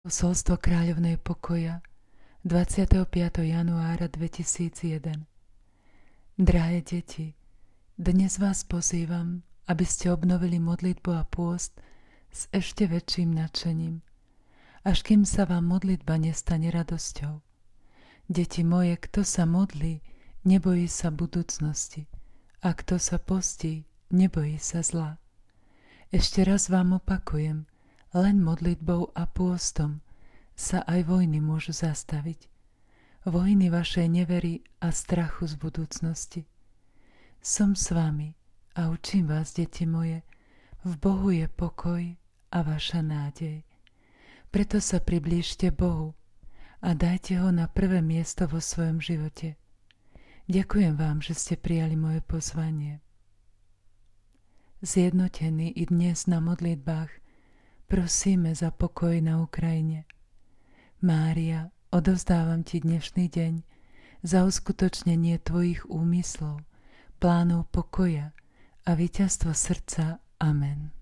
Posolstvo kráľovnej pokoja 25. januára 2001. Drahé deti, dnes vás pozývam, aby ste obnovili modlitbu a pôst s ešte väčším nadšením, až kým sa vám modlitba nestane radosťou. Deti moje, kto sa modlí, nebojí sa budúcnosti, a kto sa postí, nebojí sa zla. Ešte raz vám opakujem, len modlitbou a pôstom sa aj vojny môžu zastaviť. Vojny vašej nevery a strachu z budúcnosti. Som s vami a učím vás, deti moje, v Bohu je pokoj a vaša nádej. Preto sa priblížte Bohu a dajte ho na prvé miesto vo svojom živote. Ďakujem vám, že ste prijali moje pozvanie. Zjednotení i dnes na modlitbách prosíme za pokoj na Ukrajine. Mária, odovzdávam ti dnešný deň za uskutočnenie tvojich úmyslov, plánov pokoja a víťazstvo srdca. Amen.